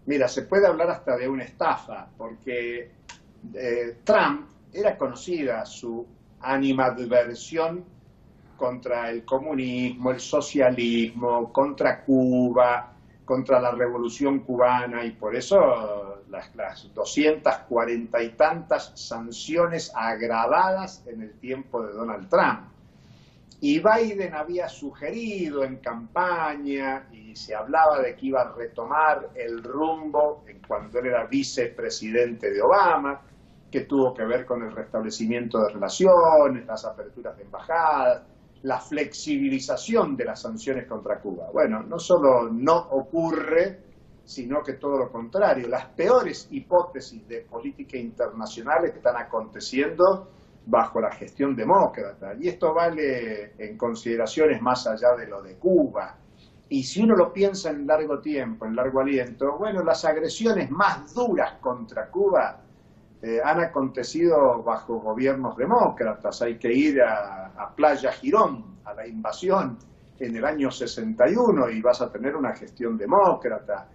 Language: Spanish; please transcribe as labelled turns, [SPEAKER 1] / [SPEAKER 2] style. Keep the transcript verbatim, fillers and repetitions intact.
[SPEAKER 1] Mira, se puede hablar hasta de una estafa, porque eh, Trump era conocida su animadversión contra el comunismo, el socialismo, contra Cuba, contra la revolución cubana, y por eso las, las doscientas cuarenta y tantas sanciones agravadas en el tiempo de Donald Trump. Y Biden había sugerido en campaña, y se hablaba de que iba a retomar el rumbo en cuando él era vicepresidente de Obama, que tuvo que ver con el restablecimiento de relaciones, las aperturas de embajadas, la flexibilización de las sanciones contra Cuba. Bueno, no solo no ocurre, sino que todo lo contrario. Las peores hipótesis de política internacional están aconteciendo bajo la gestión demócrata, y esto vale en consideraciones más allá de lo de Cuba. Y si uno lo piensa en largo tiempo, en largo aliento, bueno, las agresiones más duras contra Cuba eh, han acontecido bajo gobiernos demócratas. Hay que ir a, a Playa Girón, a la invasión en el año sesenta y uno, y vas a tener una gestión demócrata.